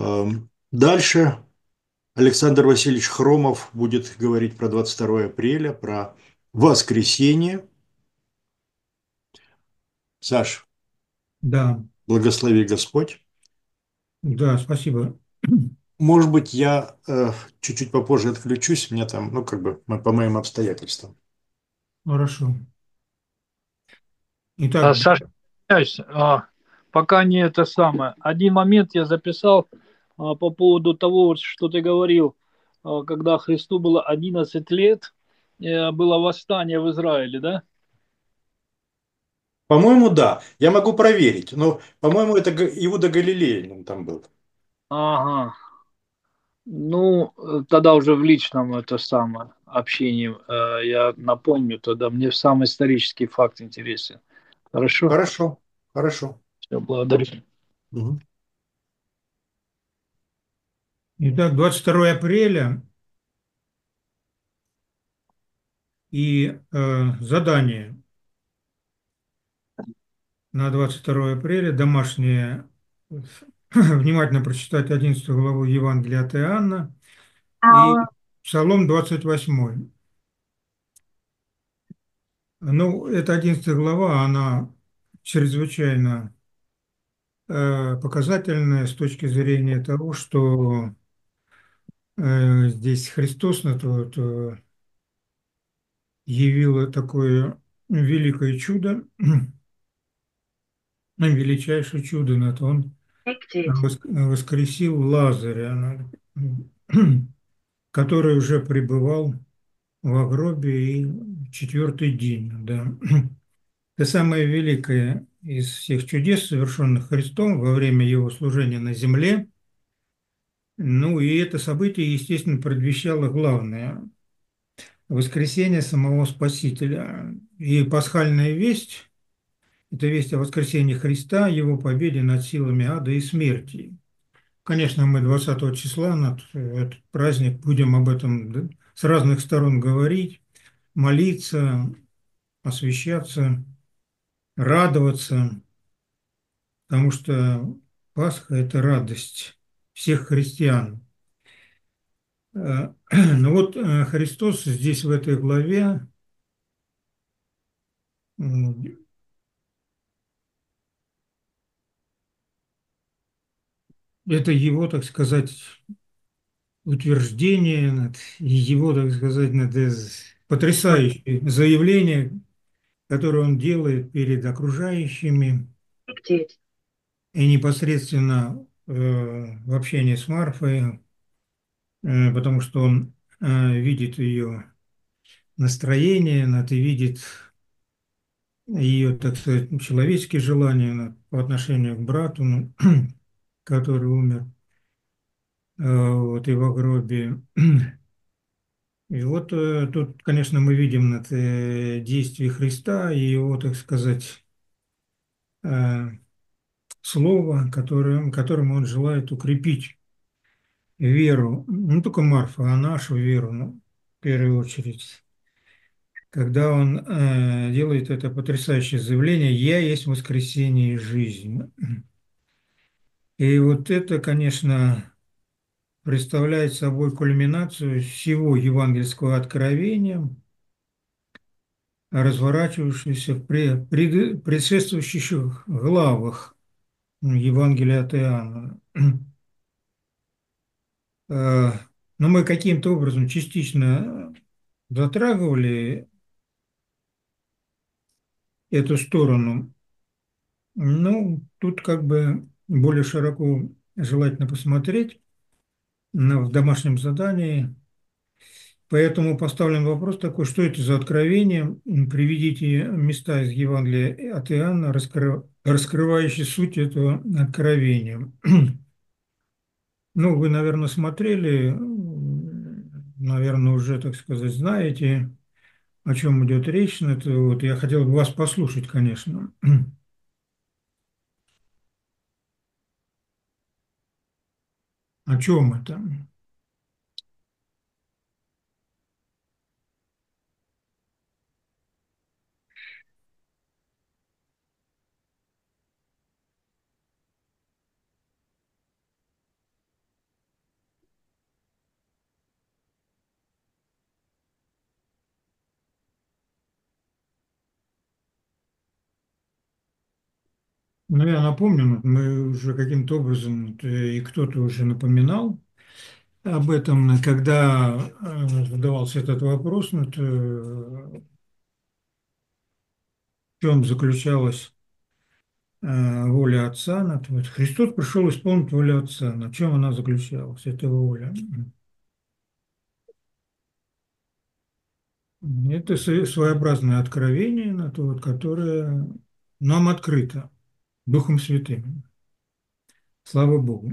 Дальше Александр Васильевич Хромов будет говорить про 22 апреля, про воскресенье. Саш, Да, благослови Господь. да, спасибо. Может быть, я чуть-чуть попозже отключусь, мне там, ну, как бы, по моим обстоятельствам. Хорошо. Итак, Саша, извиняюсь, пока не это самое. Один момент я записал по поводу того, вот, что ты говорил, когда Христу было 11 лет, было восстание в Израиле, да? По-моему, да. Я могу проверить, но, по-моему, это Иуда Галилеин он там был. Ага. Ну, тогда уже в личном это самое общении я напомню, тогда мне сам исторический факт интересен. Хорошо? Хорошо, хорошо. Все, благодарю. Мгм. итак, 22 апреля и задание на 22 апреля домашнее внимательно прочитать 11 главу Евангелия от Иоанна и Псалом 28. Ну, эта 11 глава, она чрезвычайно показательная с точки зрения того, что здесь Христос явило такое великое чудо, величайшее чудо, он воскресил Лазаря, который уже пребывал в гробе и четвертый день. Да. Это самое великое из всех чудес, совершенных Христом во время его служения на земле. Ну и это событие, естественно, предвещало главное – воскресение самого Спасителя. И пасхальная весть – это весть о воскресении Христа, его победе над силами ада и смерти. Конечно, мы 20 числа на этот праздник будем об этом, да, с разных сторон говорить, молиться, освящаться, радоваться, потому что Пасха – это радость всех христиан. Ну вот Христос здесь в этой главе, это его, так сказать, утверждение, его, так сказать, потрясающее заявление, которое он делает перед окружающими и непосредственно в общении с Марфой, потому что он видит ее настроение, и видит ее, так сказать, человеческие желания по отношению к брату, который умер вот, и в гробе. И вот тут, конечно, мы видим действие Христа и его, так сказать, э, слово, которым он желает укрепить веру, не только Марфа, а нашу веру, ну, в первую очередь. Когда он делает это потрясающее заявление «Я есть воскресение и жизнь». И вот это, конечно, представляет собой кульминацию всего евангельского откровения, разворачивавшегося в предшествующих главах Евангелия от Иоанна. Э, Но мы каким-то образом частично затрагивали эту сторону. Ну, тут как бы более широко желательно посмотреть в домашнем задании. Поэтому поставлен вопрос такой, что это за откровение? Приведите места из Евангелия от Иоанна, раскрывающие суть этого откровения. Ну, вы, наверное, смотрели, наверное, уже, так сказать, знаете, о чем идет речь. Это вот я хотел бы вас послушать, конечно. О чем это? Ну, я напомню, вот мы уже каким-то образом, вот, и кто-то уже напоминал об этом, когда задавался этот вопрос, вот, в чем заключалась воля Отца. Вот Христос пришел исполнить волю Отца. На чем она заключалась, эта воля? Это своеобразное откровение, вот, которое нам открыто Духом Святым. Слава Богу.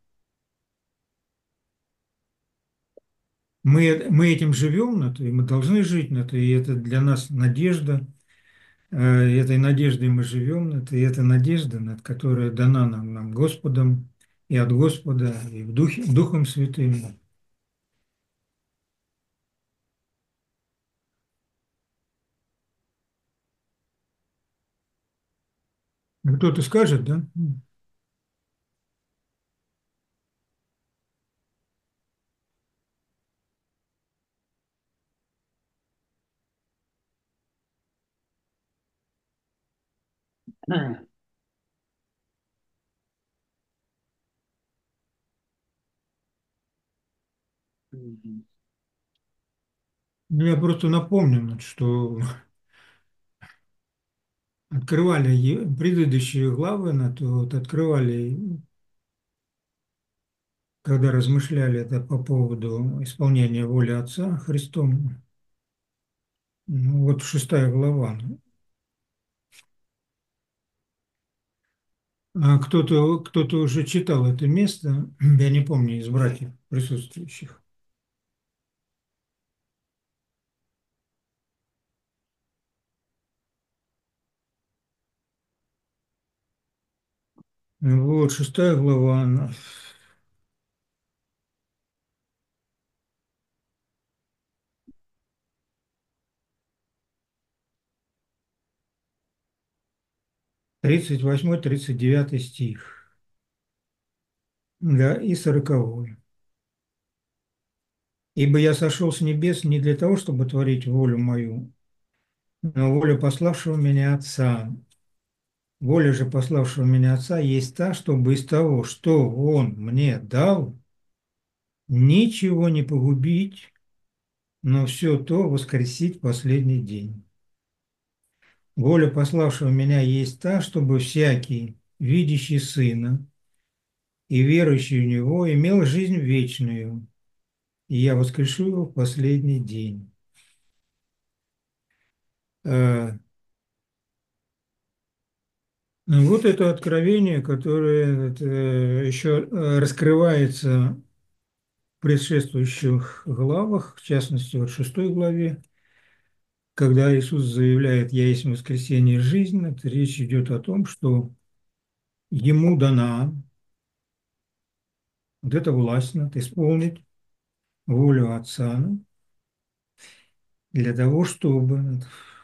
Мы этим живем, и мы должны жить, и это для нас надежда. Этой надеждой мы живем, и эта надежда, которая дана нам Господом и от Господа, и Духом Святым. Кто-то скажет, да? Ну, я просто напомню, что открывали предыдущие главы, вот открывали, когда размышляли это по поводу исполнения воли Отца Христом. Ну, вот 6 глава. А кто-то уже читал это место, я не помню, из братьев присутствующих. Вот 6 глава, 38-39 стих, да, и 40. «Ибо я сошел с небес не для того, чтобы творить волю мою, но волю пославшего меня Отца. Воля же пославшего меня Отца есть та, чтобы из того, что Он мне дал, ничего не погубить, но все то воскресить в последний день. Воля пославшего меня есть та, чтобы всякий, видящий Сына и верующий в Него, имел жизнь вечную, и я воскрешу его в последний день». Э, Ну, вот это откровение, которое еще раскрывается в предшествующих главах, в частности, вот в 6 главе, когда Иисус заявляет «Я есть воскресение и жизнь», это речь идет о том, что Ему дана вот эта власть исполнить волю Отца для того, чтобы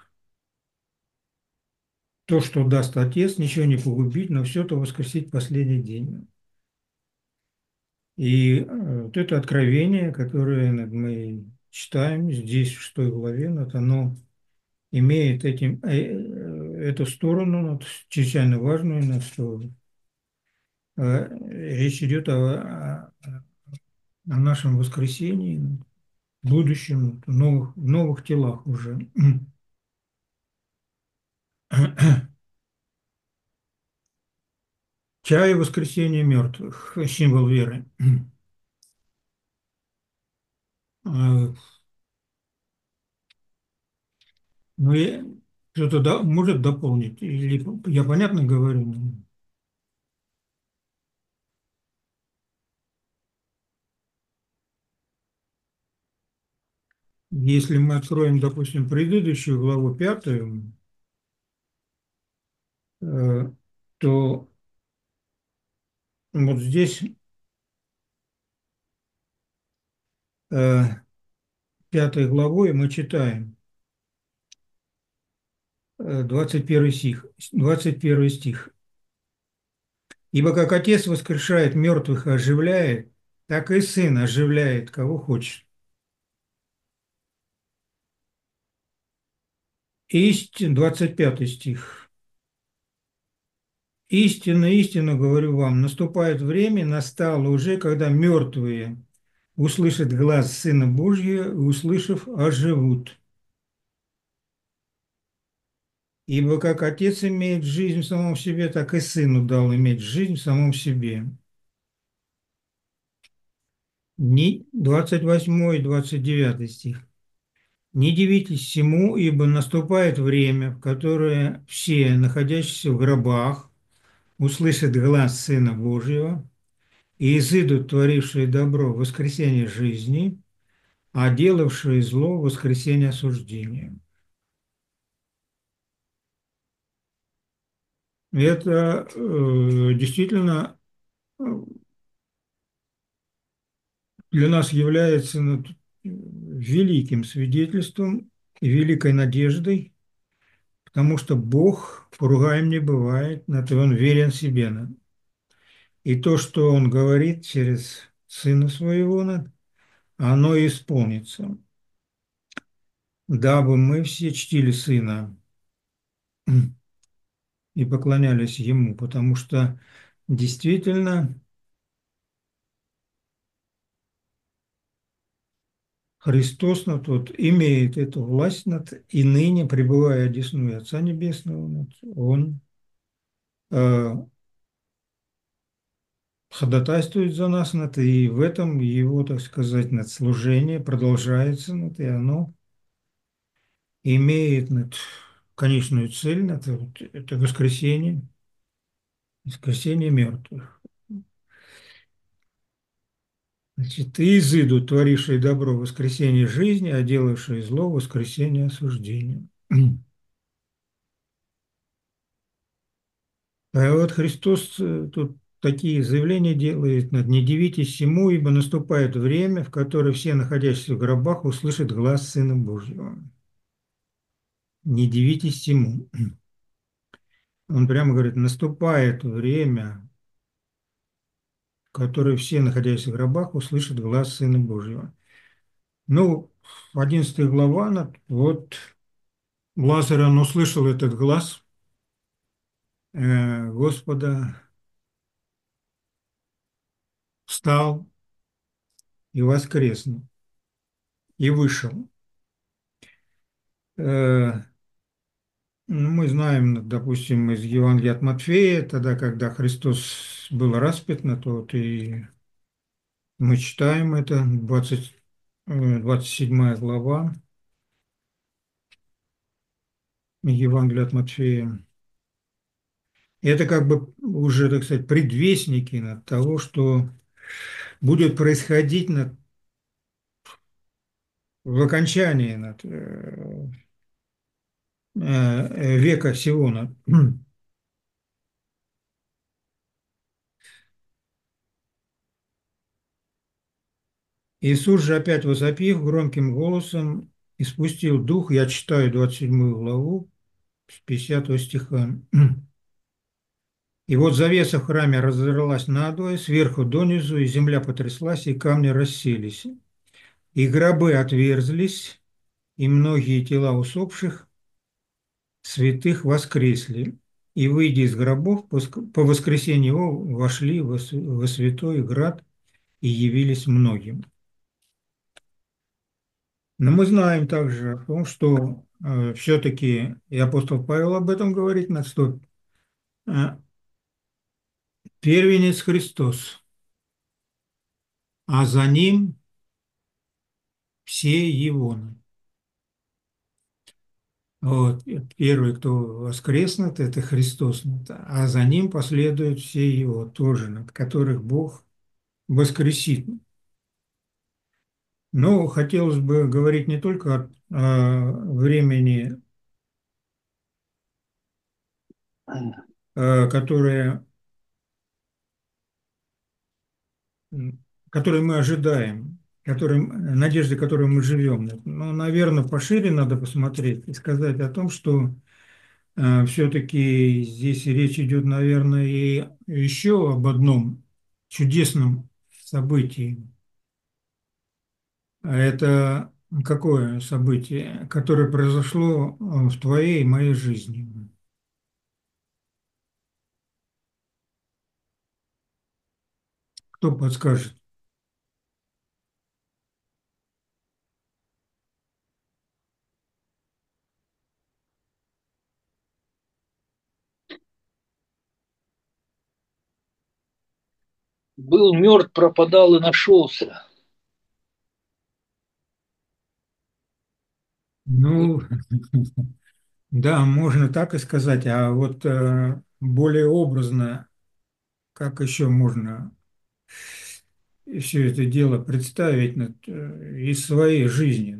то, что даст Отец, ничего не погубить, но все это воскресить в последний день. И вот это откровение, которое мы читаем здесь, в 6 главе, оно имеет эту сторону чрезвычайно важную, что речь идет о нашем воскресении, будущем, в новых телах уже. Чай воскресения мертвых, символ веры. А, Ну, кто-то может дополнить? Или я понятно говорю? Если мы откроем, допустим, предыдущую главу 5, э, то вот здесь 5 главой мы читаем 21 стих. «Ибо как Отец воскрешает мертвых и оживляет, так и Сын оживляет, кого хочет». И 25 стих. Истинно, истинно говорю вам, наступает время, настало уже, когда мертвые услышат глаз Сына Божьего и, услышав, оживут. Ибо как Отец имеет жизнь в самом себе, так и Сыну дал иметь жизнь в самом себе. 28 и 29 стих. «Не дивитесь всему, ибо наступает время, в которое все, находящиеся в гробах, услышат глаз Сына Божьего, и изыдут творившие добро в воскресенье жизни, а делавшие зло в воскресенье осуждения». Это действительно для нас является великим свидетельством и великой надеждой, потому что Бог поругаем не бывает, на то Он верен себе. И то, что Он говорит через Сына Своего, оно и исполнится. Дабы мы все чтили Сына и поклонялись Ему, потому что действительно Христос имеет эту власть и ныне, пребывая одесную Отца Небесного, Он э, ходатайствует за нас, и в этом его, так сказать, служение продолжается, и оно имеет конечную цель, это воскресение мертвых. Значит, и изыдут, творившие добро в воскресенье жизни, а делавшие зло в воскресенье осуждения. А вот Христос тут такие заявления делает: «Не дивитесь всему, ибо наступает время, в которое все, находящиеся в гробах, услышат глас Сына Божьего». Не дивитесь всему. Он прямо говорит: наступает время, в которое все, находящиеся в гробах, услышат глас Сына Божьего. Ну, 11 глава, вот Лазарь, он услышал этот глаз Господа, встал и воскреснул, и вышел. Мы знаем, допустим, из Евангелия от Матфея, тогда, когда Христос был распят, и мы читаем это, 27 глава Евангелия от Матфея. Это как бы уже, так сказать, предвестники того, что будет происходить в окончании века сего. Иисус же, опять возопив громким голосом, испустил дух. Я читаю 27 главу с 50 стиха. «И вот завеса в храме разорвалась надвое, сверху донизу, и земля потряслась, и камни расселись, и гробы отверзлись, и многие тела усопших святых воскресли, и, выйдя из гробов, по воскресенье его вошли во святой град и явились многим». Но мы знаем также о том, что все-таки, и апостол Павел об этом говорит, что э, первенец Христос, а за ним все его. Вот. Первый, кто воскреснет, это Христос, а за ним последуют все его тоже, над которых Бог воскресит. Но хотелось бы говорить не только о времени, которое, которое мы ожидаем, надежды, которой мы живем. Но, наверное, пошире надо посмотреть и сказать о том, что все-таки здесь речь идет, наверное, и еще об одном чудесном событии. А это какое событие, которое произошло в твоей и моей жизни? Кто подскажет? Был мертв, пропадал и нашелся. Ну, да, можно так и сказать. А вот более образно, как еще можно все это дело представить из своей жизни?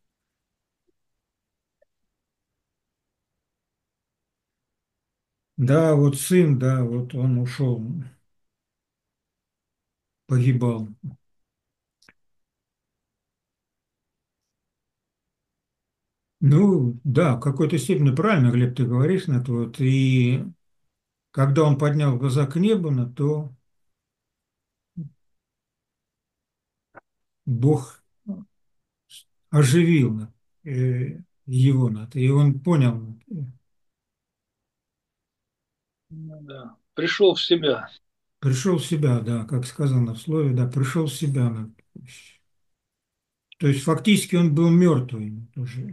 Да, вот сын, да, вот он ушел, погибал. Ну, да, в какой-то степени правильно, Глеб, ты говоришь на то. Вот, и когда он поднял глаза к небу, то Бог оживил его, и он понял, Ну, да. Пришел в себя. пришел в себя, да, как сказано в слове, да, пришел в себя. То есть фактически он был мертвый уже.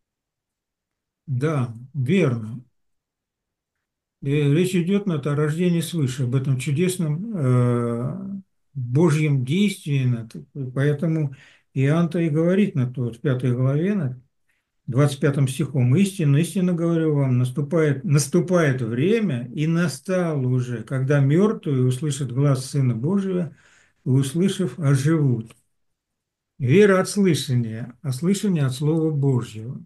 Да, верно. И речь идет о рождении свыше, об этом чудесном Божьем действии. Поэтому Иоанн-то и говорит в 5 главе, 25 стихом: «Истинно, истинно говорю вам, наступает время, и настало уже, когда мертвые услышат глас Сына Божьего, и, услышав, оживут». Вера от слышания, а слышание от Слова Божьего.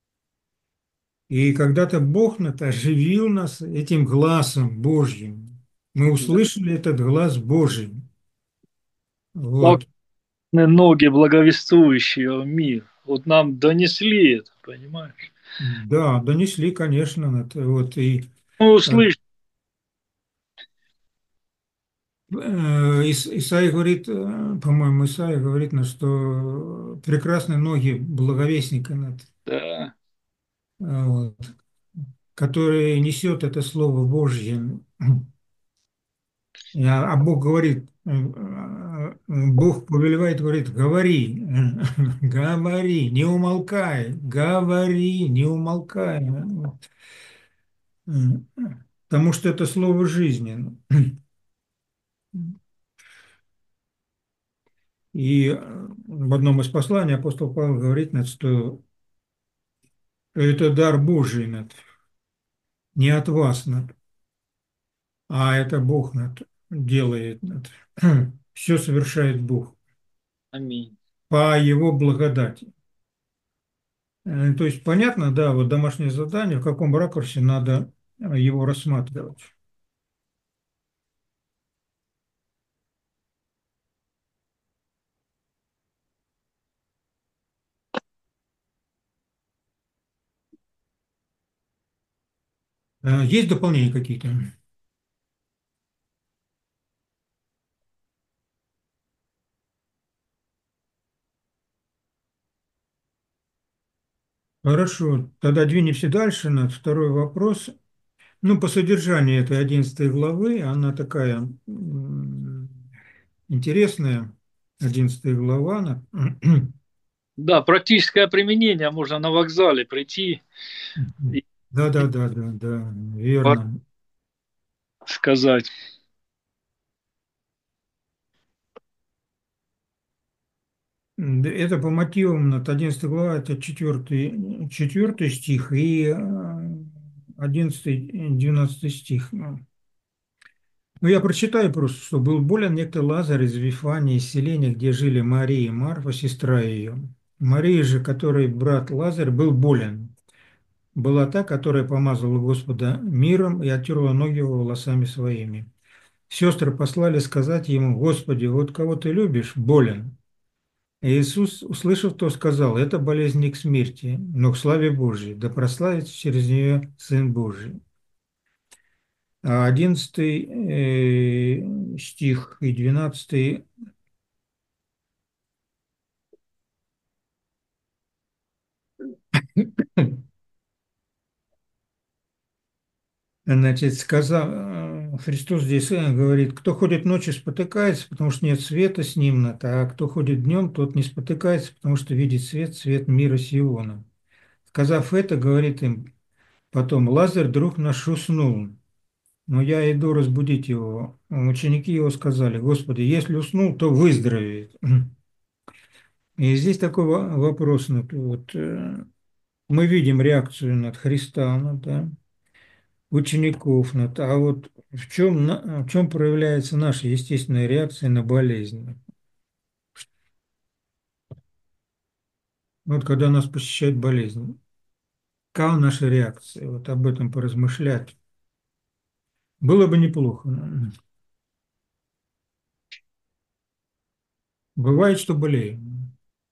И когда-то Бог оживил нас этим глазом Божьим. Мы Да. услышали этот глаз Божий. Славные Вот. ноги, благовествующие в мир. Вот нам донесли это, понимаешь? Да, донесли, конечно. Вот, и Мы э, услышали. Исаия говорит, по-моему, Исаия говорит, что прекрасные ноги благовестника, Да. вот, который несет это Слово Божье. А Бог говорит, Бог повелевает, говорит: говори, говори, не умолкай, говори, не умолкай. Потому что это слово жизни. И в одном из посланий апостол Павел говорит, что это дар Божий, не от вас, а это Бог делает. Все совершает Бог Аминь. по Его благодати. То есть понятно, да, вот домашнее задание, в каком ракурсе надо его рассматривать. Есть дополнения какие-то? Хорошо, тогда двинемся дальше на второй вопрос. Ну, по содержанию этой 11 главы, она такая интересная, 11 глава. Да, практическое применение. Можно на вокзале прийти и Да, да, да, да, да, верно. сказать. Это по мотивам, 11 глава, это четвертый стих и 11-12 стих. Ну, я прочитаю просто, что был болен некто Лазарь из Вифании, из селения, где жили Мария и Марфа, сестра ее. Мария же, которой брат Лазарь, был болен. Была та, которая помазала Господа миром и оттерла ноги его волосами своими. Сестры послали сказать ему: «Господи, вот кого ты любишь, болен». И Иисус, услышав то, сказал: «Это болезнь не к смерти, но к славе Божьей, да прославится через нее Сын Божий». А 11 стих и 12. Значит, сказал, Христос здесь говорит, кто ходит ночью, спотыкается, потому что нет света с ним, а кто ходит днем, тот не спотыкается, потому что видит свет, свет мира сиона. Сказав это, говорит им потом, Лазарь, друг наш, уснул, но я иду разбудить его. Ученики его сказали, Господи, если уснул, то выздоровеет. И здесь такой вопрос, мы видим реакцию над Христа, да, учеников, а вот в чем проявляется наша естественная реакция на болезнь? Вот когда нас посещает болезнь, какова наша реакция? Вот об этом поразмышлять. Было бы неплохо. Бывает, что болеем.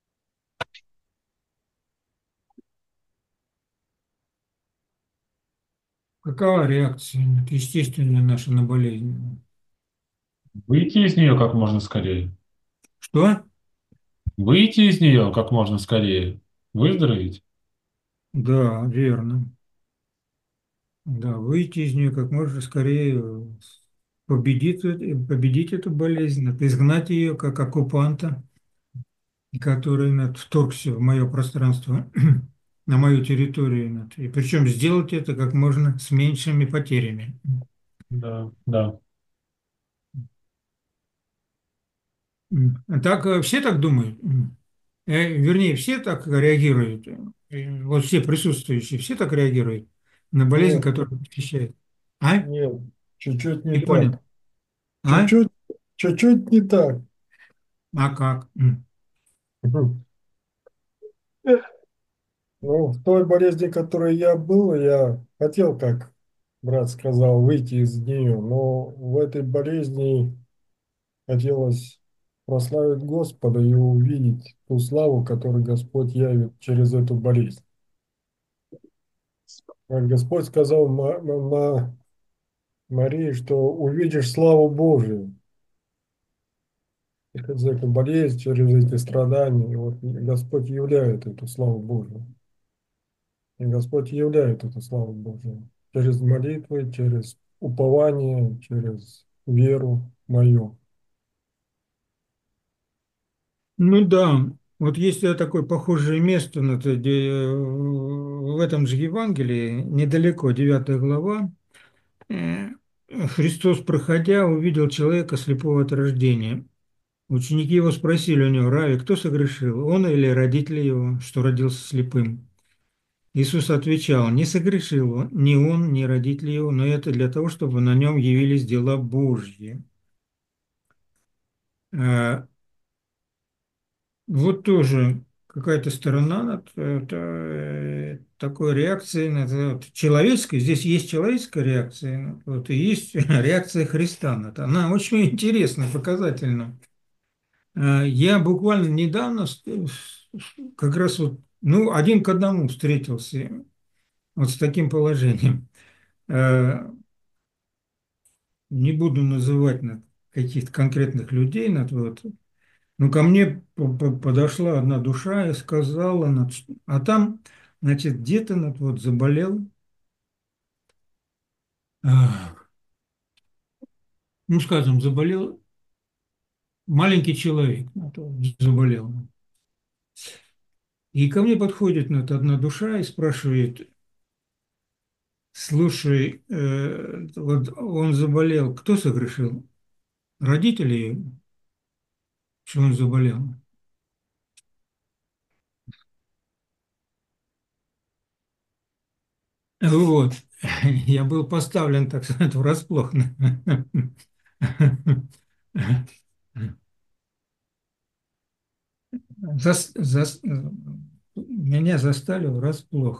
Какова реакция естественная наша на болезнь? Выйти из нее как можно скорее. Что? Выйти из нее как можно скорее. Выздороветь. Да, верно. Да, выйти из нее как можно скорее, победить эту болезнь, изгнать ее как оккупанта, который вторгся в мое пространство, на мою территорию. И причем сделать это как можно с меньшими потерями. Да, да. Так все так думают? Вернее, все так реагируют? Вот все присутствующие, все так реагируют на болезнь, Нет, которая посещает? А? нет, чуть-чуть не Не понял. так. А? Чуть-чуть, чуть-чуть не так. А как? Мгм. Ну, в той болезни, в которой я был, я хотел, как брат сказал, выйти из нее, но в этой болезни хотелось прославить Господа и увидеть ту славу, которую Господь явит через эту болезнь. Как Господь сказал Марии, что увидишь славу Божию через эту болезнь, через эти страдания. И вот Господь являет эту славу Божию. И Господь являет эту славу Божию через молитвы, через упование, через веру мою. Ну да, вот есть такое похожее место, в этом же Евангелии, недалеко, 9 глава, э, Христос, проходя, увидел человека слепого от рождения. Ученики его спросили у него, Рави, кто согрешил, он или родители его, что родился слепым? Иисус отвечал, не согрешил он, ни он, ни родители его, но это для того, чтобы на нем явились дела Божьи. Э, Вот тоже какая-то сторона такой реакции человеческой. Здесь есть человеческая реакция, и есть реакция Христа. Она очень интересна, показательна. Я буквально недавно как раз один к одному встретился вот с таким положением. Э, Не буду называть каких-то конкретных людей, но ко мне подошла одна душа и сказала, а там, значит, где-то заболел, а, ну, скажем, заболел маленький человек, заболел. И ко мне подходит одна душа и спрашивает, слушай, вот он заболел, кто согрешил? Родители, что он заболел? Вот. Я был поставлен, так сказать, врасплох. Меня застали врасплох.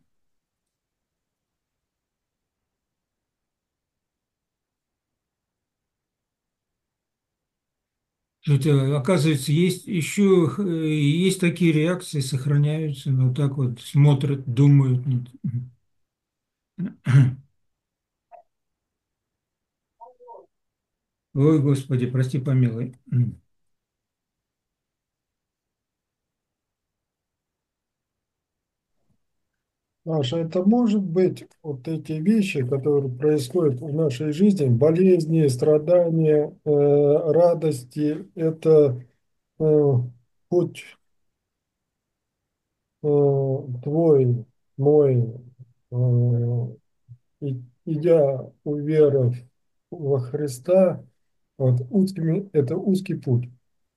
Это, оказывается, есть еще есть такие реакции, сохраняются, но так вот смотрят, думают. Ой, Господи, прости, помилуй. Маша, это может быть вот эти вещи, которые происходят в нашей жизни, болезни, страдания, радости, это э, путь твой, мой, идя уверовав во Христа, вот это узкий путь.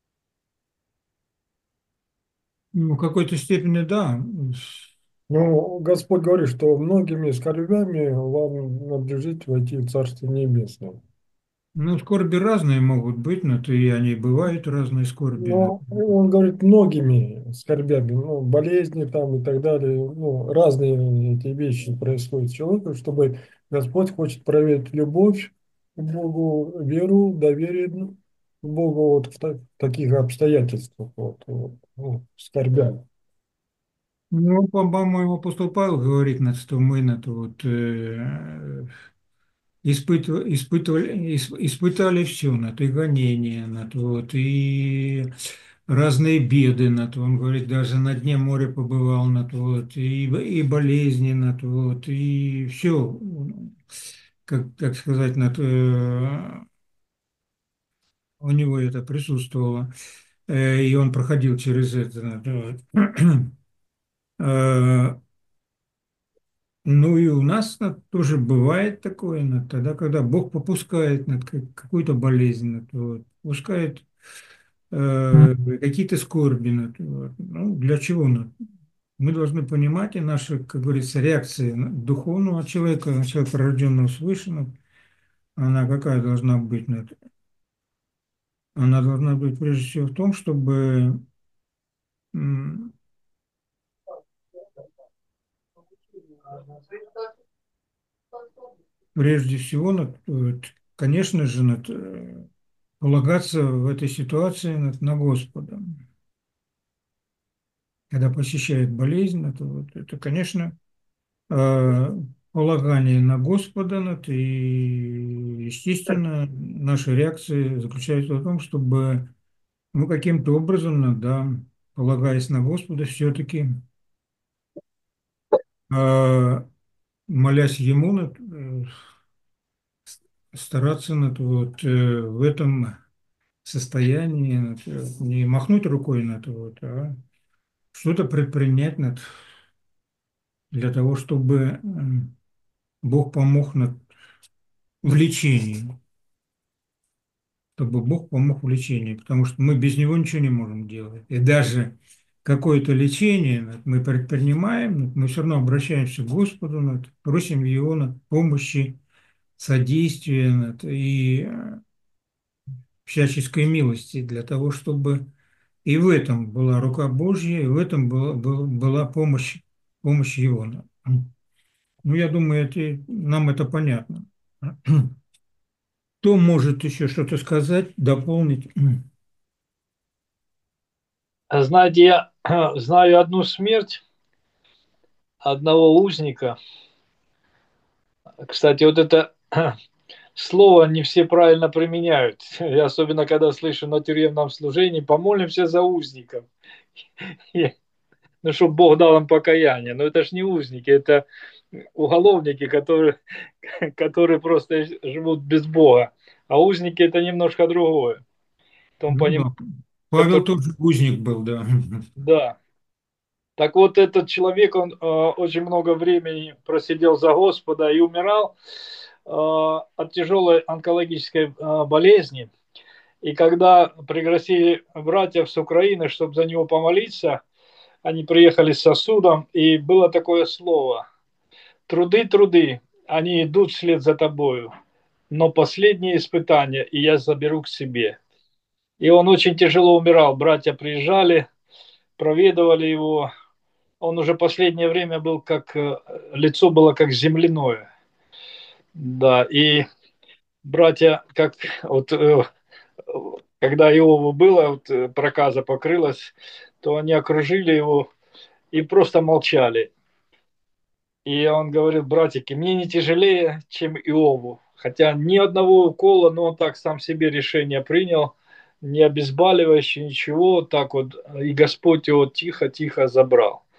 Ну, в какой-то степени, да. Но Господь говорит, что многими скорбями вам надлежит войти в Царство Небесное. Ну, скорби разные могут быть, но то и они бывают разные скорби. Но он говорит многими скорбями, ну, болезни там и так далее, ну, разные эти вещи происходят с человеком, чтобы Господь хочет проверить любовь к Богу, веру, доверие к Богу вот в таких обстоятельствах, ну, скорбя. Ну, по-моему, апостол Павел говорит, что мы вот, испытали все, и гонения, вот, и разные беды, он говорит, даже на дне моря побывал, вот, и болезни, вот, и все, как так сказать, у него это присутствовало, и он проходил через это. Вот. Э, Ну и у нас тоже бывает такое, тогда, когда Бог попускает какую-то болезнь, вот, пускает какие-то скорби. Вот. Ну, для чего? Мы должны понимать, и наша, как говорится, реакция духовного человека, человека, рожденного свыше, она какая должна быть? Она должна быть прежде всего в том, чтобы м, прежде всего, вот, конечно же, полагаться в этой ситуации на Господа. Когда посещает болезнь, вот, это, конечно, э, полагание на Господа, и, естественно, наша реакция заключается в том, чтобы мы каким-то образом, да, полагаясь на Господа, все-таки молясь Ему, стараться вот, в этом состоянии не махнуть рукой вот, а что-то предпринять для того, чтобы Бог помог в лечении, чтобы Бог помог в лечении, потому что мы без Него ничего не можем делать. И даже какое-то лечение мы предпринимаем, мы все равно обращаемся к Господу, просим Его помощи, содействия и всяческой милости для того, чтобы и в этом была рука Божья, и в этом была помощь Его. Ну, я думаю, нам это понятно. Кто может еще что-то сказать, дополнить? Знаете, я знаю одну смерть одного узника. Кстати, вот это слово не все правильно применяют. И особенно, когда слышу на тюремном служении, помолимся за узников. Ну, чтобы Бог дал им покаяние. Но это ж не узники, это уголовники, которые просто живут без Бога. А узники это немножко другое. В том Ну понимании, да. Павел который... тоже узник был, да. Да. Так вот, этот человек, он очень много времени просидел за Господа и умирал от тяжелой онкологической болезни. И когда пригласили братьев с Украины, чтобы за него помолиться, они приехали с сосудом, и было такое слово: «Труды, труды, они идут вслед за тобою, но последнее испытание, и я заберу к себе». И он очень тяжело умирал. Братья приезжали, проведывали его. Он уже последнее время был как... лицо было как земляное. Да, и братья, как вот когда Иову было, вот, проказа покрылась, то они окружили его и просто молчали. И он говорил: братики, мне не тяжелее, чем Иову. Хотя ни одного укола, но он так сам себе решение принял, не обезболивающее, ничего, так вот, и Господь его тихо-тихо забрал.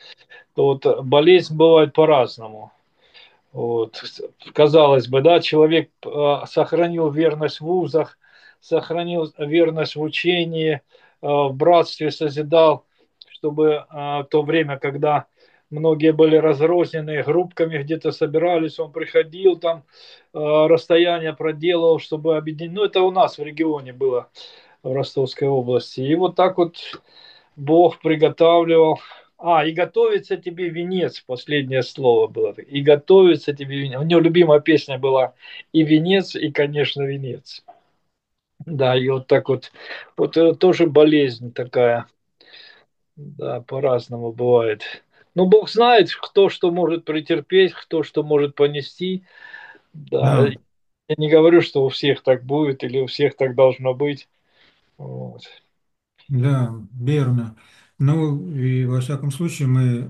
то вот болезнь бывает по-разному. Вот. Казалось бы, да, человек сохранил верность в вузах, сохранил верность в учении, в братстве созидал, чтобы в то время, когда многие были разрознены, группками где-то собирались, он приходил там, расстояние проделал, чтобы объединить. Ну, это у нас в регионе было, в Ростовской области. И вот так вот Бог приготавливал. И готовится тебе венец, последнее слово было. И готовится тебе венец. У него любимая песня была и венец, и, конечно, венец. Да, и вот так вот. Вот это тоже болезнь такая. Да, по-разному бывает. Но Бог знает, кто что может претерпеть, кто что может понести. Да, Да, я не говорю, что у всех так будет или у всех так должно быть. Вот. да, верно. Ну, и во всяком случае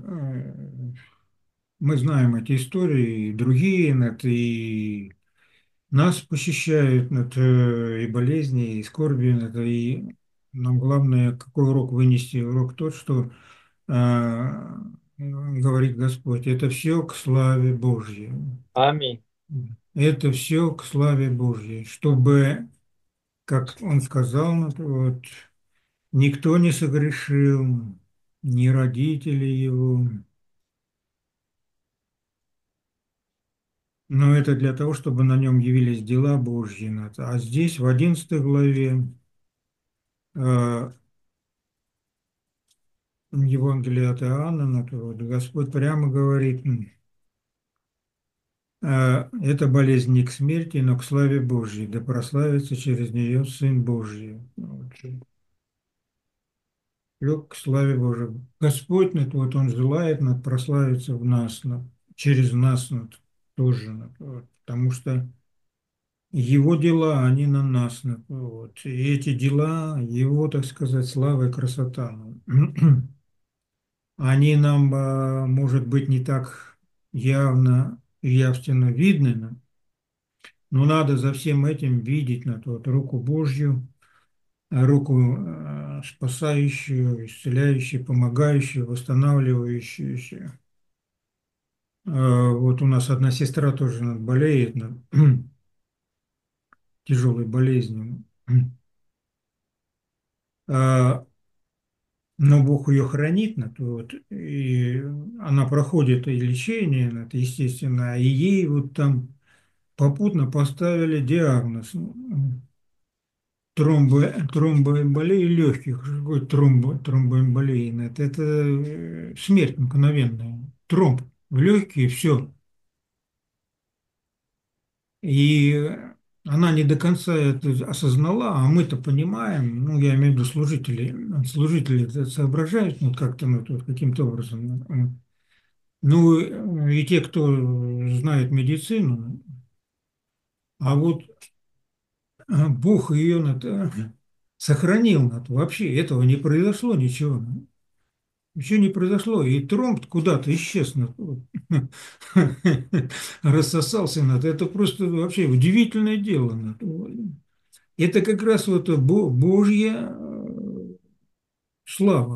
мы знаем эти истории, и другие, и нас посещают и болезни, и скорби, и нам главное, какой урок вынести. Урок тот, что говорит Господь, это все к славе Божьей. Аминь. Это все к славе Божьей, чтобы, как Он сказал, никто не согрешил, ни родители его. Но это для того, чтобы на нем явились дела Божьи. А здесь, в 11 главе э, Евангелия от Иоанна, Господь прямо говорит, это болезнь не к смерти, но к славе Божьей, да прославится через нее Сын Божий. Лег к славе Божией. Господь, Он желает прославиться в нас, через нас тоже, потому что Его дела, они на нас. И эти дела, Его, так сказать, слава и красота. Они нам, может быть, не так явно и явственно видны, но надо за всем этим видеть руку Божью, руку спасающую, исцеляющую, помогающую, восстанавливающую. Вот у нас одна сестра тоже болеет тяжелой болезнью. А, Но Бог ее хранит, и она проходит и лечение, естественно, и ей вот там попутно поставили диагноз тромбоэмболии легких. Что такое тромбоэмболия? Это смерть мгновенная. Тромб в легкие, все. И она не до конца это осознала, а мы-то понимаем, ну, я имею в виду служители это соображают, как-то, каким-то образом. Ну, и те, кто знает медицину, а вот Бог ее сохранил, вообще этого не произошло ничего. Ничего не произошло, и тромб куда-то исчез, рассосался. Это просто вообще удивительное дело. Это как раз Божья слава.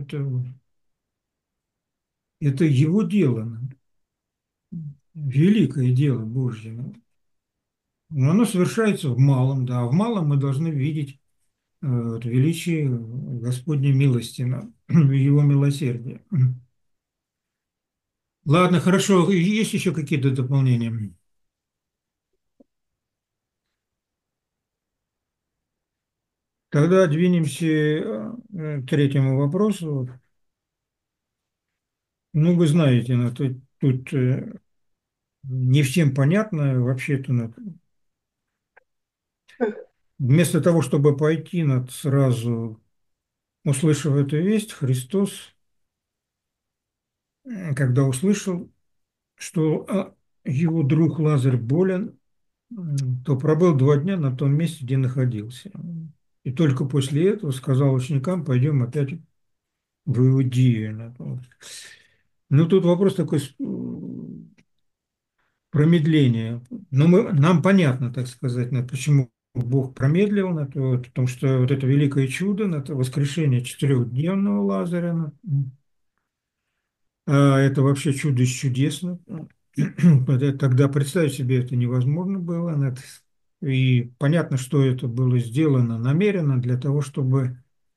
Это Его дело. Великое дело Божье. Но оно совершается в малом, да. А в малом мы должны видеть величие Господней милости, Его милосердия. Ладно, хорошо. Есть еще какие-то дополнения? Тогда двинемся к третьему вопросу. Ну, вы знаете, тут не всем понятно вообще-то. Вместо того, чтобы пойти сразу, услышав эту весть, Христос, когда услышал, что его друг Лазарь болен, то пробыл 2 дня на том месте, где находился. И только после этого сказал ученикам: пойдем опять в Иудею. Ну, тут вопрос такой промедление. Но нам понятно, так сказать, почему Бог промедлил, потому что вот это великое чудо, это воскрешение 4-дневного Лазаря, Это вообще чудо из чудес. Тогда представить себе это невозможно было. И понятно, что это было сделано намеренно для того, чтобы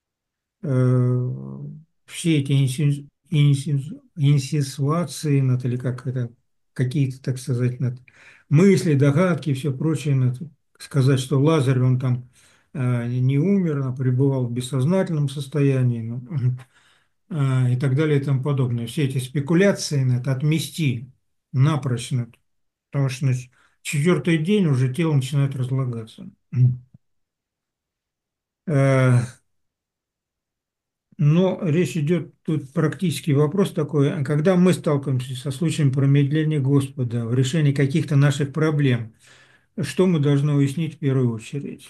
все эти инсинуации, или как это, какие-то, так сказать, мысли, догадки и все прочее, сказать, что Лазарь, он там не умер, а пребывал в бессознательном состоянии, и так далее и тому подобное. Все эти спекуляции отмести напрочь, потому что на четвертый день уже тело начинает разлагаться. Э, Но речь идет тут практический вопрос такой, а когда мы сталкиваемся со случаем промедления Господа в решении каких-то наших проблем, что мы должны уяснить в первую очередь?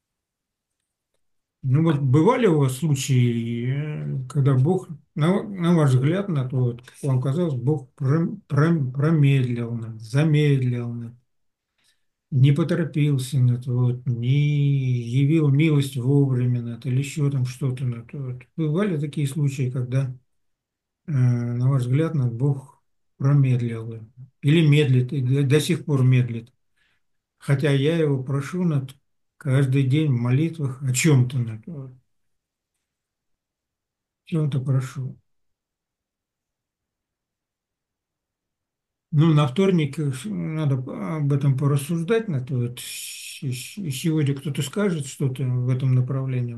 Ну вот бывали у вас случаи, когда Бог, на ваш взгляд, на то, вот, как вам казалось, Бог промедлил, замедлил, не поторопился, не явил милость вовремя, или еще там что-то. Вот. Бывали такие случаи, когда, на ваш взгляд, Бог промедлил или медлит, и до сих пор медлит. Хотя я его прошу каждый день в молитвах о чем-то, о чем-то прошу. Ну, на вторник надо об этом порассуждать, вот, сегодня кто-то скажет что-то в этом направлении.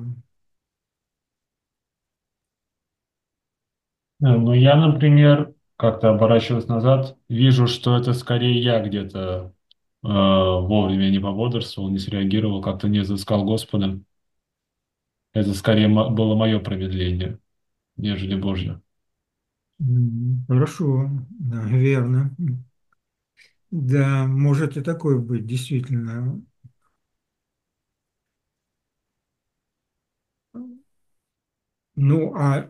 Ну, я, например, как-то оборачиваясь назад, вижу, что это скорее я где-то вовремя не пободрствовал, не среагировал, как-то не изыскал Господа. Это скорее было мое промедление, нежели Божье. Хорошо, да, верно. Да, может и такое быть, действительно. Ну, а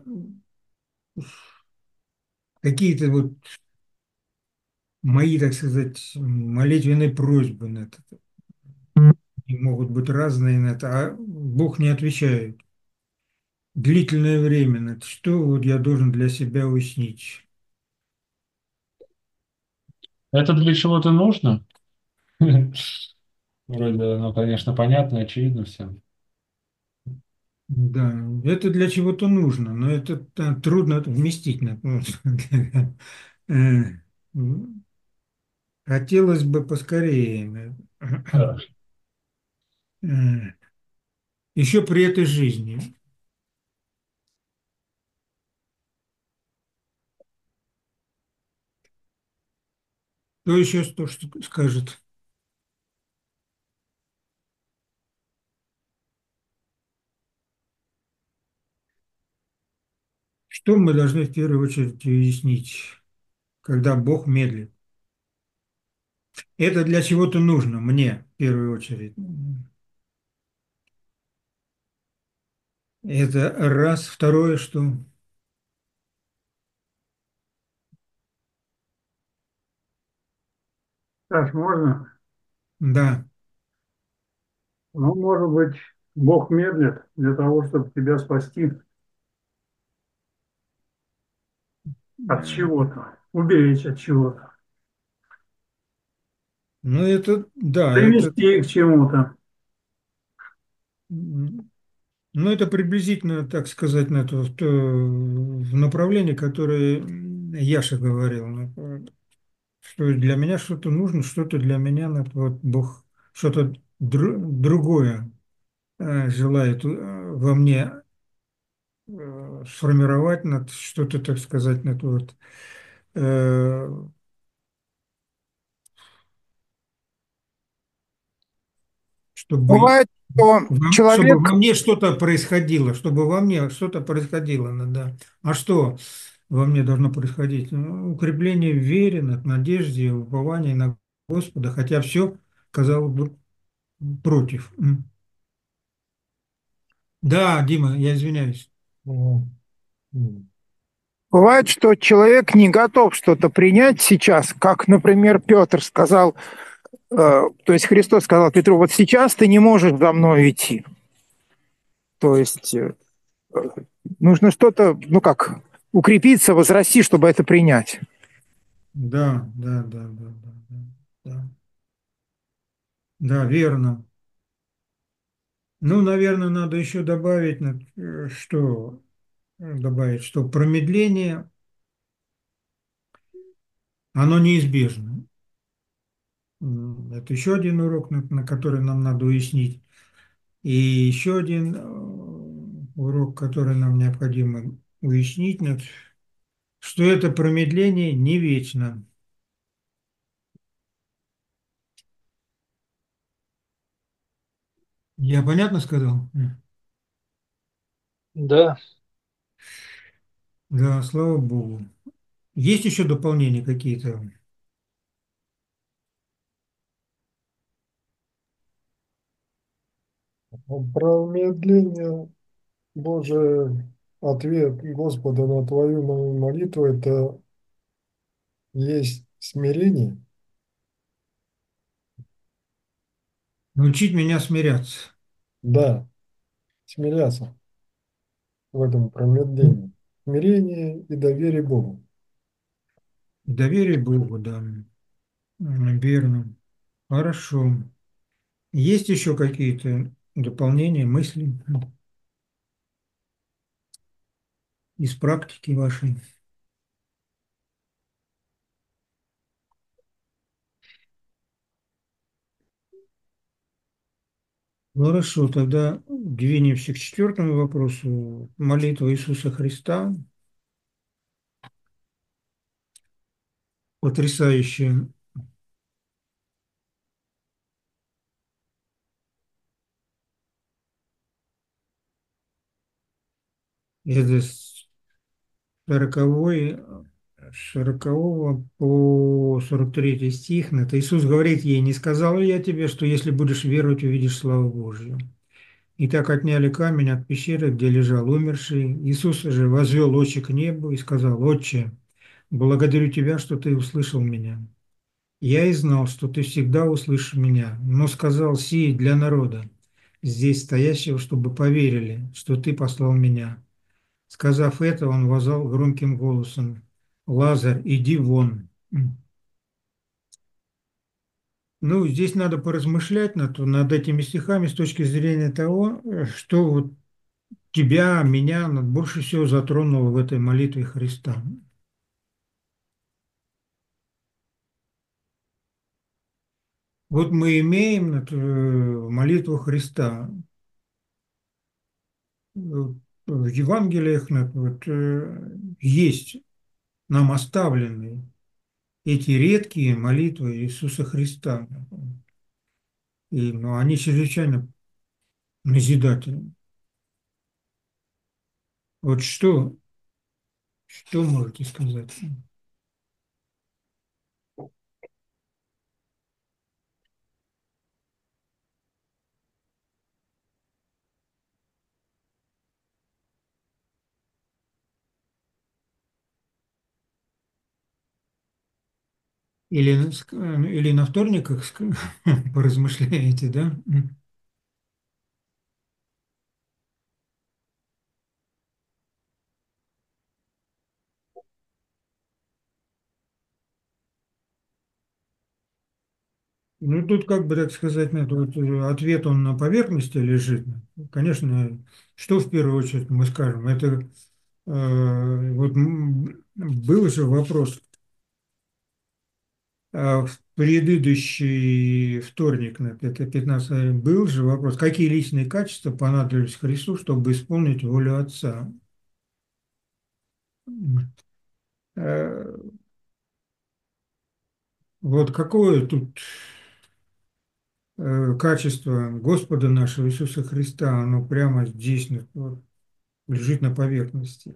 какие-то вот мои, так сказать, молитвенные просьбы могут быть разные а Бог не отвечает. Длительное время что вот я должен для себя уяснить? Это для чего-то нужно? Вроде, ну, конечно, понятно, очевидно все. Да, это для чего-то нужно, но это трудно вместить. Э, Хотелось бы поскорее. Да. Еще при этой жизни. Кто еще что скажет? Что мы должны в первую очередь уяснить, когда Бог медлит? Это для чего-то нужно мне в первую очередь. Это раз. Второе, что? Саш, можно? Да. Ну, может быть, Бог медлит для того, чтобы тебя спасти от чего-то, уберечь от чего-то, Ну, это, да, привести к чему-то. ну, это приблизительно, так сказать, в направлении, которое Яша говорил. Что для меня что-то нужно, что-то для меня, вот Бог что-то другое желает во мне сформировать, что-то, так сказать, э, чтобы Бывает, что чтобы человек, во мне что-то происходило, чтобы во мне что-то происходило, да. А что во мне должно происходить? Ну, укрепление в вере, надежде, уповании на Господа, хотя все, казалось бы, против. Да, Дима, я извиняюсь. бывает, что человек не готов что-то принять сейчас, как, например, Петр сказал, то есть Христос сказал Петру, вот сейчас ты не можешь за мной идти. То есть нужно что-то, ну как, укрепиться, возрасти, чтобы это принять. Да, да, да, да, да, да, да. Да, верно. Ну, наверное, надо еще добавить, что промедление, оно неизбежно. Это еще один урок, на который нам надо уяснить. И еще один урок, который нам необходимо уяснить, что это промедление не вечно. Я понятно сказал? Да. Да, слава Богу. Есть еще дополнения какие-то? Про медление, Боже, ответ Господа на твою мою молитву – это есть смирение. Научить меня смиряться. Да, смиряться в этом промедлении. Смирение и доверие Богу. Доверие Богу, да. Верно. Хорошо. Есть еще какие-то дополнения, мысли из практики вашей? Хорошо, тогда двинемся к четвертому вопросу. Молитва Иисуса Христа. Потрясающая. Это с 40, 40 по 43 стих. Это Иисус говорит ей: «Не сказал ли я тебе, что если будешь веровать, увидишь славу Божью?» И так отняли камень от пещеры, где лежал умерший. Иисус же возвел очи к небу и сказал: «Отче, благодарю Тебя, что Ты услышал меня. Я и знал, что Ты всегда услышишь меня, но сказал сии для народа, здесь стоящего, чтобы поверили, что Ты послал меня». Сказав это, он возвал громким голосом: «Лазарь, иди вон». Ну, здесь надо поразмышлять над этими стихами с точки зрения того, что вот тебя, меня больше всего затронуло в этой молитве Христа. Вот мы имеем молитву Христа. В Евангелиях есть нам оставлены эти редкие молитвы Иисуса Христа. Но они чрезвычайно назидательны. Вот что можете сказать? Или на вторниках поразмышляете, да? Ну, тут, как бы так сказать, ответ он на поверхности лежит. Конечно, что в первую очередь мы скажем? Это был же вопрос в предыдущий вторник, это 15, был же вопрос, какие личные качества понадобились Христу, чтобы исполнить волю Отца. Э, Вот какое тут качество Господа нашего Иисуса Христа, оно прямо здесь вот, лежит на поверхности.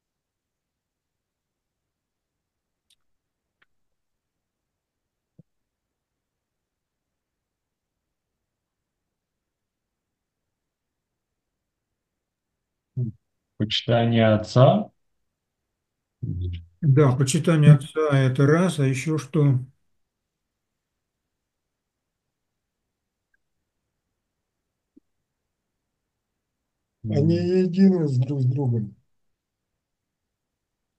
Почитание отца. Да, почитание Отца – это раз, а еще что? Они едины с друг с другом.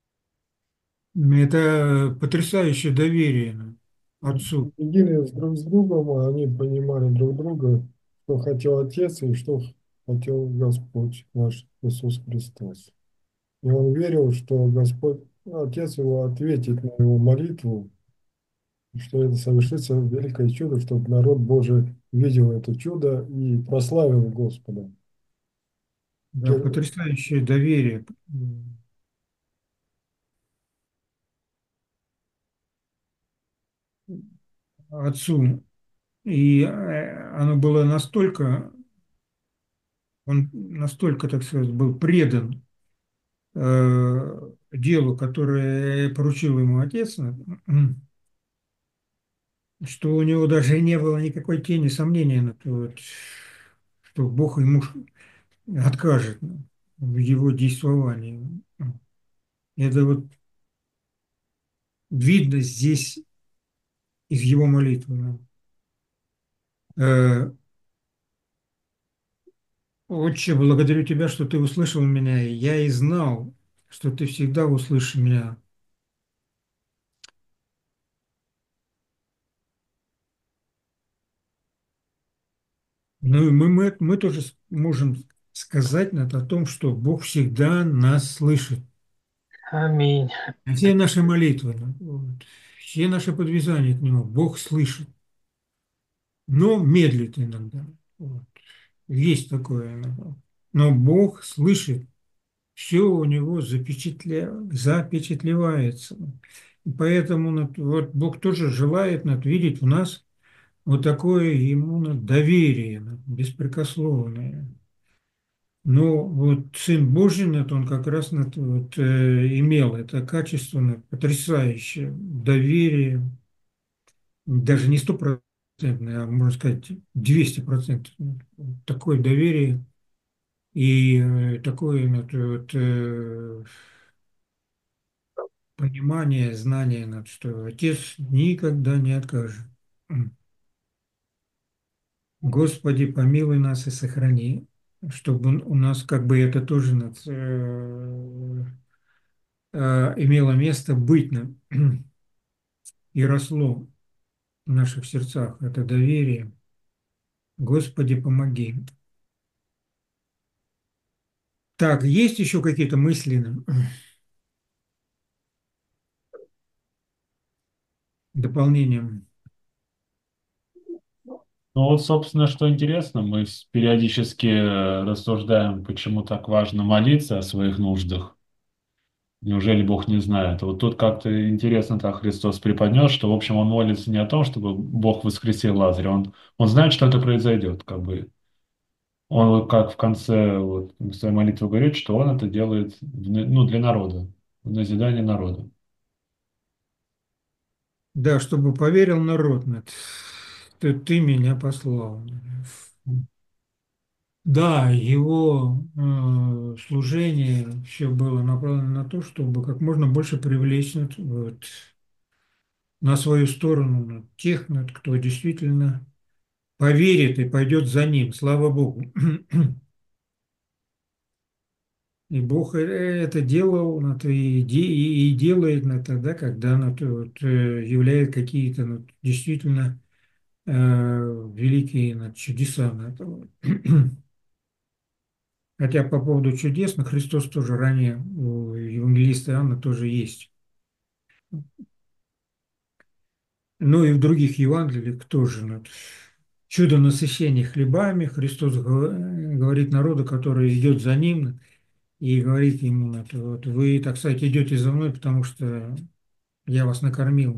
Это потрясающее доверие отцу. Едины друг с другом, а они понимали друг друга, что хотел Отец и что хотел Господь наш Иисус Христос. И он верил, что Господь, Отец его ответит на его молитву, и что это совершится великое чудо, чтобы народ Божий видел это чудо и прославил Господа. Да, потрясающее доверие отцу. И оно было настолько, он настолько, так сказать, был предан делу, которое поручил ему отец, что у него даже не было никакой тени сомнения на то, вот, что Бог ему откажет в его действовании. Это вот видно здесь из его молитвы. Э, Отче, благодарю Тебя, что Ты услышал меня, и я и знал, что Ты всегда услышишь меня. Ну, и мы тоже можем сказать о том, что Бог всегда нас слышит. Аминь. Все наши молитвы, вот, все наши подвязания к Нему Бог слышит, но медлит иногда. Вот. Есть такое иногда. Но Бог слышит, все у Него запечатлевается. И поэтому вот Бог тоже желает видеть в нас вот такое Ему доверие, беспрекословное. Но вот Сын Божий, он как раз имел это качество, потрясающее доверие, даже не стопроцентное, а можно сказать 200%. Такое доверие и такое понимание, знание, что Отец никогда не откажет. Господи, помилуй нас и сохрани, чтобы у нас как бы это тоже имело место быть нам и росло в наших сердцах, это доверие. Господи, помоги. Так, есть еще какие-то мысли, дополнением? Ну вот, собственно, что интересно, мы периодически рассуждаем, почему так важно молиться о своих нуждах. Неужели Бог не знает? Вот тут как-то интересно так Христос преподнес, что, в общем, он молится не о том, чтобы Бог воскресил Лазаря, он знает, что это произойдет, как бы. Он вот как в конце вот, своей молитвы говорит, что он это делает ну, для народа, в назидание народа. Да, чтобы поверил народ, что ты меня послал. Да, его служение все было направлено на то, чтобы как можно больше привлечь на свою сторону тех, кто действительно поверит и пойдет за ним. Слава Богу. И Бог это делал и делает тогда, когда являет какие-то действительно великие чудеса. Хотя по поводу чудес, Христос тоже ранее, у евангелиста Иоанна тоже есть. Ну и в других Евангелиях тоже. Чудо насыщения хлебами. Христос говорит народу, который идет за ним, и говорит ему, вот вы, так сказать, идете за мной, потому что я вас накормил.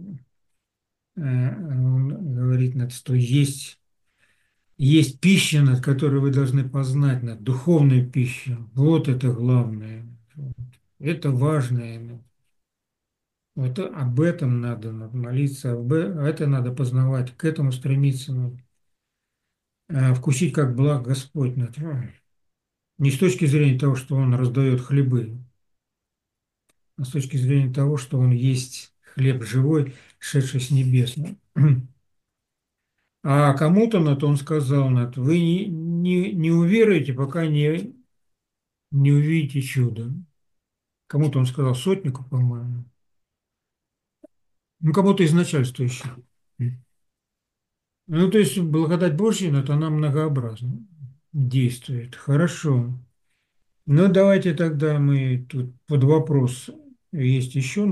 Он говорит, что есть пища, которой вы должны познать, духовная пища. Вот это главное. Это важное. Вот об этом надо молиться, это надо познавать, к этому стремиться, вкусить как благ Господь. Не с точки зрения того, что Он раздает хлебы, а с точки зрения того, что Он есть хлеб живой, шедший с небес. А кому-то Он сказал, вы не уверуете, пока не увидите чудо. Кому-то Он сказал, сотнику, по-моему. Ну, кому-то из начальства еще. Ну, то есть благодать Божья, но она многообразно действует. Хорошо. Ну, давайте тогда мы тут под вопрос. Есть еще,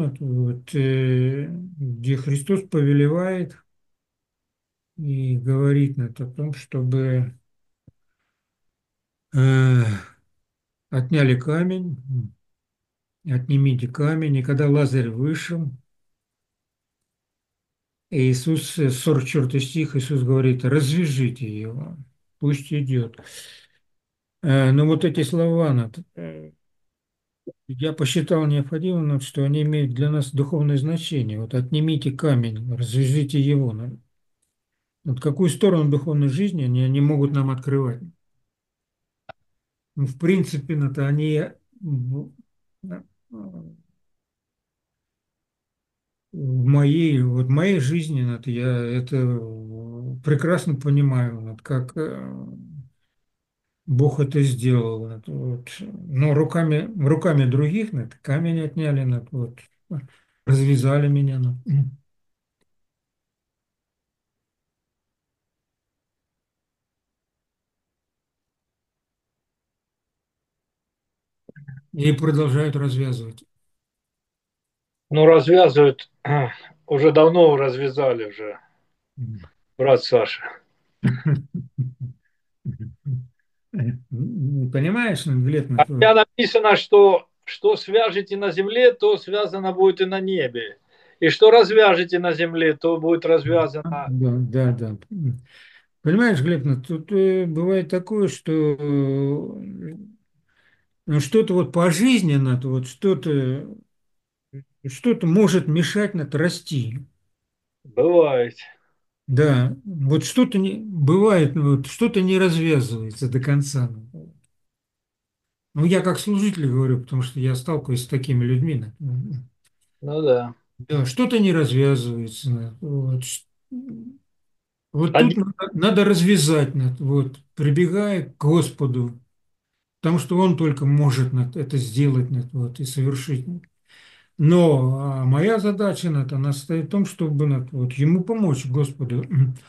где Христос повелевает и говорит о том, чтобы э, отняли камень, отнимите камень. И когда Лазарь вышел, Иисус, 44 стих, Иисус говорит, развяжите его, пусть идет. Но вот эти слова, я посчитал необходимым, что они имеют для нас духовное значение. Вот отнимите камень, развяжите его. Вот какую сторону духовной жизни они могут нам открывать? Ну, в принципе, они в моей жизни, я это прекрасно понимаю, как Бог это сделал. Но руками других камень отняли, развязали меня. И продолжают развязывать. Ну, развязывают, уже давно развязали уже, брат Саша. Понимаешь, Глеб? А у меня написано, что свяжете на земле, то связано будет и на небе. И что развяжете на земле, то будет развязано. Да. Понимаешь, Глеб, тут бывает такое, что что-то вот пожизненно, что-то может мешать расти. Бывает. Да, вот что-то не бывает, что-то не развязывается до конца. Ну, я как служитель говорю, потому что я сталкиваюсь с такими людьми. Ну да. Да, что-то не развязывается. Вот тут Один- надо развязать, прибегая к Господу, потому что Он только может это сделать, и совершить. Но моя задача, она состоит в том, чтобы Ему помочь, Господу.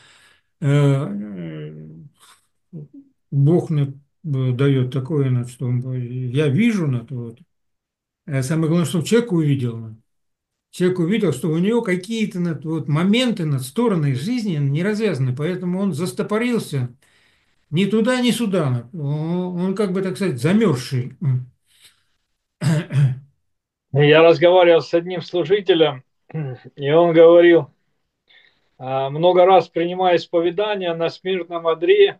Э, Бог дает такое, что я вижу, самое главное, чтобы человек увидел, что у него какие-то моменты, стороны жизни не развязаны, поэтому он застопорился ни туда, ни сюда. Он как бы, так сказать, замерзший. Я разговаривал с одним служителем, и он говорил, много раз принимая исповедание на смертном одре,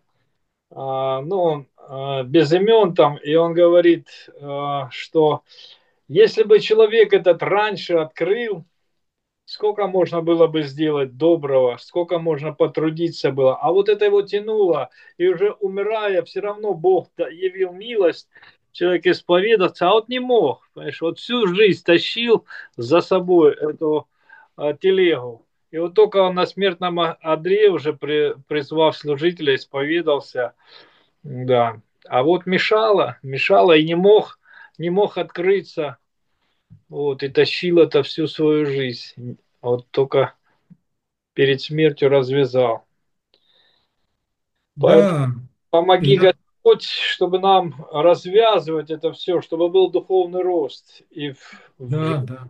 без имен там, и он говорит, что если бы человек этот раньше открыл, сколько можно было бы сделать доброго, сколько можно потрудиться было. А вот это его тянуло, и уже умирая, все равно Бог явил милость, человек исповедаться, а вот не мог. Понимаешь, вот всю жизнь тащил за собой эту телегу. И вот только он на смертном одре, уже призвав служителя, исповедался. Да. А вот мешало и не мог открыться. Вот, и тащил это всю свою жизнь. Вот только перед смертью развязал. Поэтому Да, помоги, я, Господь, чтобы нам развязывать это все, чтобы был духовный рост. да,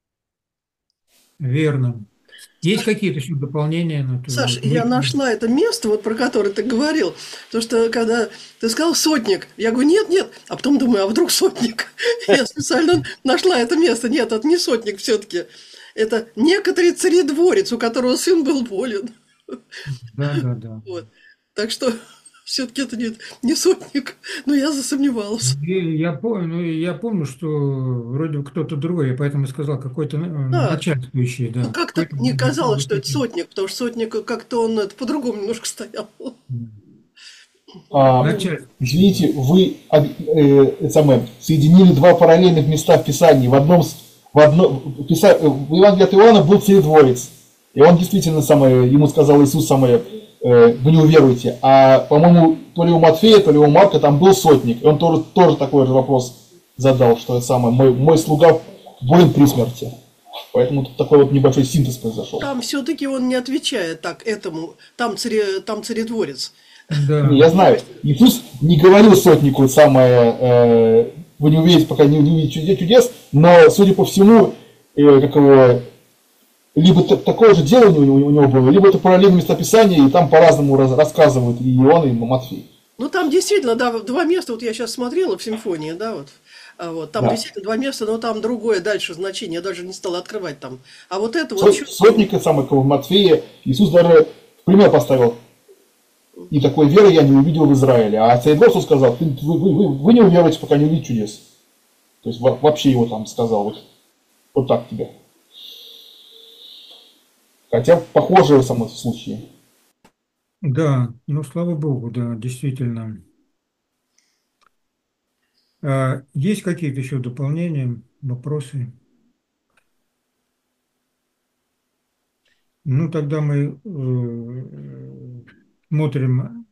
верно. Есть какие-то еще дополнения? Саш, я нашла это место, вот про которое ты говорил. То, что когда ты сказал сотник, я говорю, нет. А потом думаю, а вдруг сотник? Я специально нашла это место. Нет, это не сотник все-таки. Это некоторый царедворец, у которого сын был болен. Да. Вот. Так что все-таки это не сотник, но я засомневалась. Я помню, что вроде бы кто-то другой, я поэтому сказал, какой-то Да. начальствующий, да. Ну, как-то не казалось, что это сотник, потому что сотник как-то он по-другому немножко стоял. Извините, вы соединили два параллельных места в Писании. В Евангелии от Иоанна был царедворец. И он действительно ему сказал Иисус вы не уверуете. А, по-моему, то ли у Матфея, то ли у Марка там был сотник. И он тоже такой же вопрос задал, что мой слуга болен при смерти. Поэтому тут такой вот небольшой синтез произошел. Там все-таки он не отвечает так этому, там царедворец. Да. Не, я знаю, Иисус не говорил сотнику самое, вы не увидите, пока не увидите чудес, но, судя по всему, как его, либо такое же дело у него было, либо это параллельное местописание, и там по-разному рассказывают и Иоанн, и Матфей. Ну, там действительно, да, два места, вот я сейчас смотрела в симфонии, да, вот там Да. действительно два места, но там другое дальше значение, я даже не стала открывать там. А вот это вот... Сотника, самое, как в Матфея, Иисус даже в пример поставил. И такой веры я не увидел в Израиле. А царедворцу сказал, вы не уверуете, пока не увидите чудес. То есть вообще его там сказал, вот так тебе. Хотя похожие в самом случае. Да, ну слава Богу, да, действительно. Есть какие-то еще дополнения, вопросы? Ну, тогда мы смотрим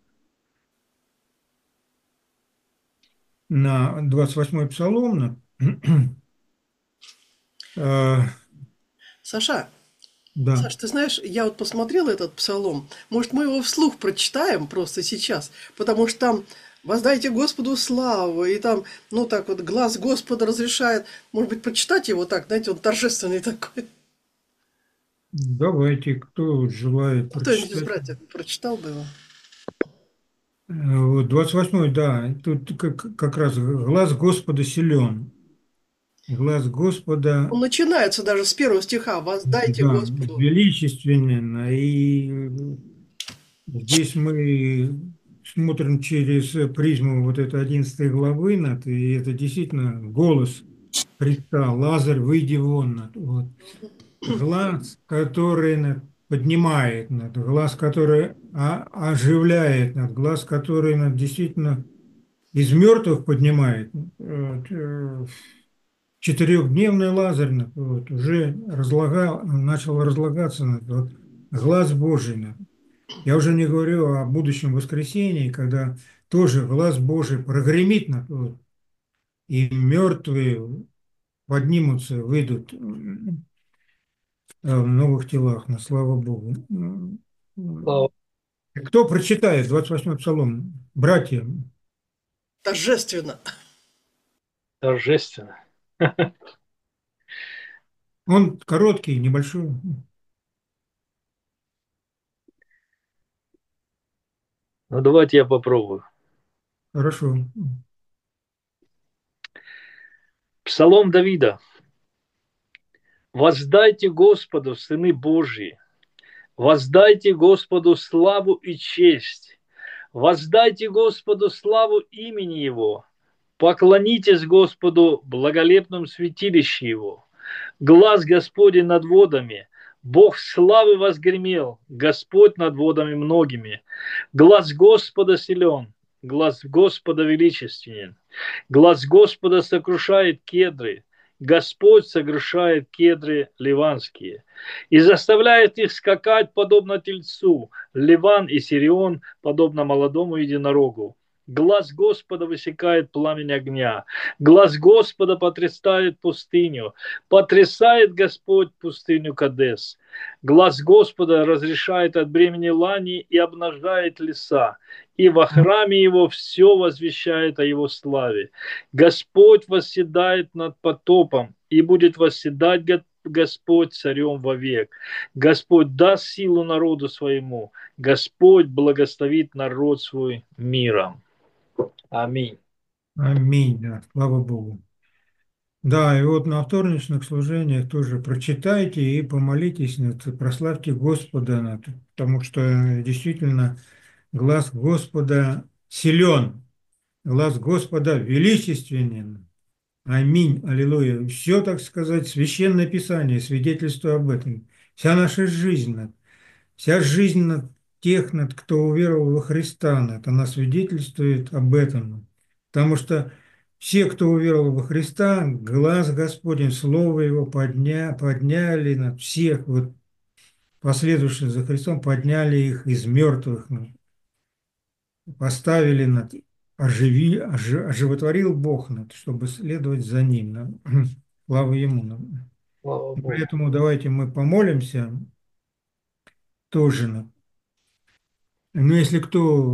на 28-й Псалом. Саша, Да. Саш, ты знаешь, я вот посмотрела этот псалом. Может, мы его вслух прочитаем просто сейчас, потому что там «Воздайте Господу славу», и там, ну так вот, глаз Господа разрешает. Может быть, прочитать его так, знаете, он торжественный такой. Давайте, кто желает Кто-нибудь из прочитать. братьев прочитал бы его? Вот 28-й, да, тут как раз глаз Господа силен. Глаз Господа, Он начинается даже с первого стиха «Воздайте да, Господу». величественен. И здесь мы смотрим через призму вот этой 11 главы, и это действительно голос Христа: «Лазарь, выйди вон». Вот. Глаз, который поднимает, глаз, который оживляет, глаз, который действительно из мертвых поднимает. Вот, четырехдневный Лазарь уже начал разлагаться. Вот, глаз Божий. Я уже не говорю о будущем воскресении, когда тоже глаз Божий прогремит, и мертвые поднимутся, выйдут в новых телах, слава Богу. Слава. Кто прочитает 28-й Псалом? Братья. Торжественно. Торжественно. Он короткий, небольшой. Ну, давайте я попробую. Хорошо. Псалом Давида. «Воздайте Господу, сыны Божьи, воздайте Господу славу и честь, воздайте Господу славу имени Его, поклонитесь Господу в благолепном святилище Его. Глаз Господень над водами, Бог славы возгремел, Господь над водами многими. Глаз Господа силен, глаз Господа величественен, глаз Господа сокрушает кедры, Господь сокрушает кедры ливанские и заставляет их скакать подобно тельцу, Ливан и Сирион подобно молодому единорогу. Глаз Господа высекает пламень огня, глаз Господа потрясает пустыню, потрясает Господь пустыню Кадес. Глаз Господа разрешает от бремени лани и обнажает леса, и во храме его все возвещает о его славе. Господь восседает над потопом, и будет восседать Господь царем вовек. Господь даст силу народу своему, Господь благословит народ свой миром. Аминь. Аминь, да, слава Богу. Да, и вот на вторничных служениях тоже прочитайте и помолитесь, прославьте Господа, потому что действительно глаз Господа силен, глаз Господа величественен. Аминь, аллилуйя. Все, так сказать, Священное Писание свидетельствует об этом. Вся наша жизнь, вся жизнь тех, кто уверовал во Христа, она свидетельствует об этом. Потому что все, кто уверовал во Христа, глаз Господень, Слово Его подняли над всех, вот, последовавших за Христом, подняли их из мертвых, поставили оживотворил Бог, чтобы следовать за Ним. Слава Ему. Слава Богу. Поэтому давайте мы помолимся тоже. Но если кто